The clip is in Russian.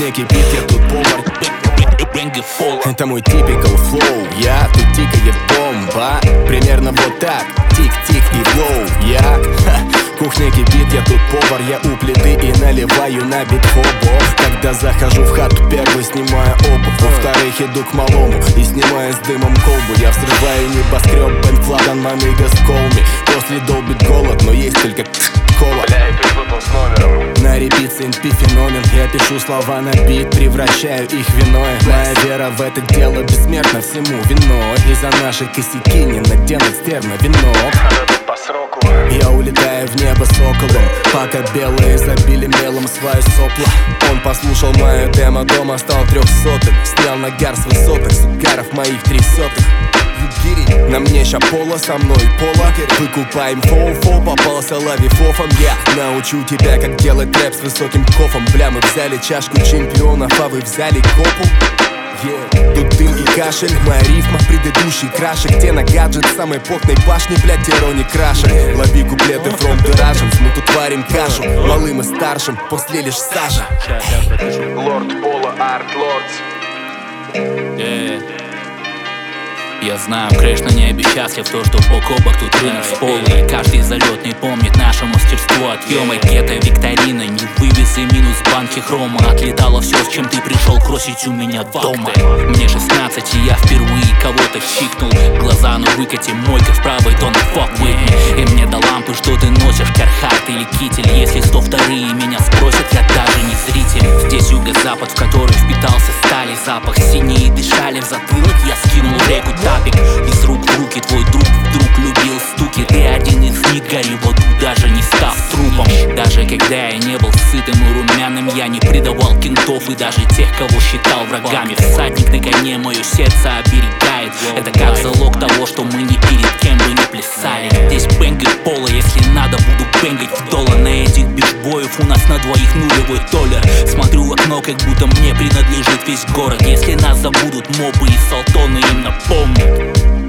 кухне кипит, я тут повар. Это мой typical flow. Я тут тикает бомба. Примерно вот так. Тик-тик и флоу. Я кухня кипит, я тут повар. Я у плиты и наливаю на бит хобо. Когда захожу в хату, первый снимаю обувь. Во-вторых, иду к малому и снимаю с дымом колбу. Я взрываю небоскреб, бэнд флаган, my niggas call me. После долбит голод, но есть только кола. Бля, я перепутал с номером. На репит Saint-P феномен. Я пишу слова на бит, превращаю их в иное. Моя вера в это дело бессмертна, всему вино. И за наши косяки не наденут стерно вино. Надо тут по сроку. Я улетаю в небо соколом, пока белые забили мелом свои сопла. Он послушал мою демо, дома стал 300-м. Снял нагар с высоток, сугаров моих 300-х. На мне ща поло, со мной пола. Выкупаем фоу-фоу, попался лави-фофом. Я научу тебя, как делать рэп с высоким кофом. Бля, мы взяли чашку чемпионов, а вы взяли копу. Тут дым и кашель, моя рифма предыдущий краше. Где на гаджет самой потной башни, блядь, Терони крашек. Лови куплеты from the Russians, мы тут варим кашу. Малым и старшим, после лишь сажа. Лорд Пола, Арт Лордс. Я знаю, крэш на небе счастлив, то, что бок о бок тут рынок с полой. Каждый залетный помнит наше мастерство. Отъема гетто викторина, не вывез и минус банки хрома. Отлетало все, с чем ты пришел кросить у меня дома. Мне 16, и я впервые кого-то чикнул. Глаза, ну выкати, мойка в правый тон, fuck with me. И мне до лампы, что ты носишь, Кархарт или китель. Если 102-е меня спросят, я даже не зритель. Здесь юго-запад, в который впитался стали. Запах синие дышали в затылок, я скинул в реку тапик. Из рук в руки твой друг вдруг любил стуки. Ты один из них, гори в аду, даже не став трупом. Даже когда я не был сытым и румяным, я не предавал кентов и даже тех, кого считал врагами. Всадник на коне мое сердце оберегает. Это как залог того, что мы ни перед кем бы не плясали. Здесь бэнгает пола, если надо, буду бэнгать в доллар. На этих бичбоев у нас на двоих нулевой толлер. Смотрю в окно, как будто мне принадлежит весь город. Если нас забудут мобы и салтоны, им напомнят.